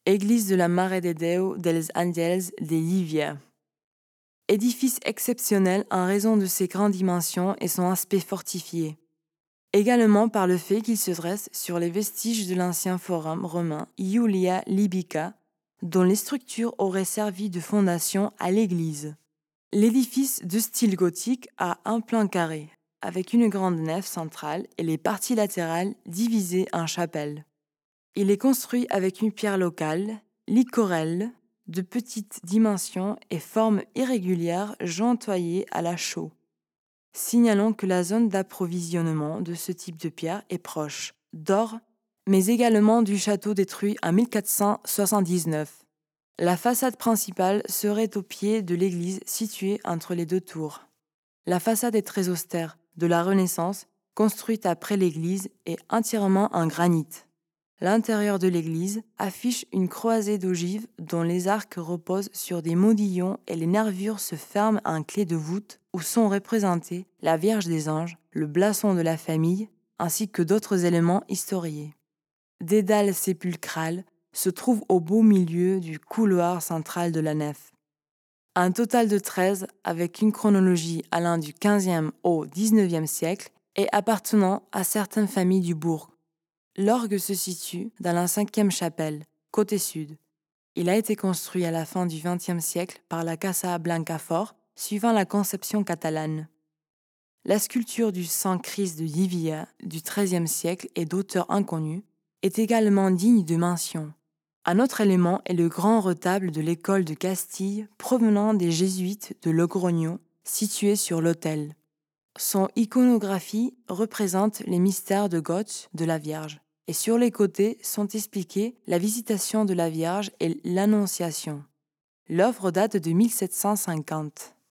Église de la Mare de Déu dels Àngels de Llívia. Édifice exceptionnel en raison de ses grandes dimensions et son aspect fortifié. Également par le fait qu'il se dresse sur les vestiges de l'ancien forum romain Iulia Libica, dont les structures auraient servi de fondation à l'église. L'édifice de style gothique a un plan carré, avec une grande nef centrale et les parties latérales divisées en chapelles. Il est construit avec une pierre locale, l'icorelle, de petites dimensions et forme irrégulière jointoyée à la chaux. Signalons que la zone d'approvisionnement de ce type de pierre est proche d'Or, mais également du château détruit en 1479. La façade principale serait au pied de l'église située entre les deux tours. La façade est très austère, de la Renaissance, construite après l'église et entièrement en granit. L'intérieur de l'église affiche une croisée d'ogives dont les arcs reposent sur des modillons et les nervures se ferment en clé de voûte où sont représentés la Vierge des Anges, le blason de la famille, ainsi que d'autres éléments historiés. Des dalles sépulcrales se trouvent au beau milieu du couloir central de la nef. Un total de 13 avec une chronologie allant du XVe au XIXe siècle et appartenant à certaines familles du bourg. L'orgue se situe dans la 5e chapelle, côté sud. Il a été construit à la fin du XXe siècle par la Casa Blancafort, suivant la conception catalane. La sculpture du Saint-Christ de Llívia du XIIIe siècle et d'auteur inconnu est également digne de mention. Un autre élément est le grand retable de l'école de Castille provenant des jésuites de Logrogno, situé sur l'autel. Son iconographie représente les mystères de Goth de la Vierge, et sur les côtés sont expliquées la visitation de la Vierge et l'Annonciation. L'œuvre date de 1750.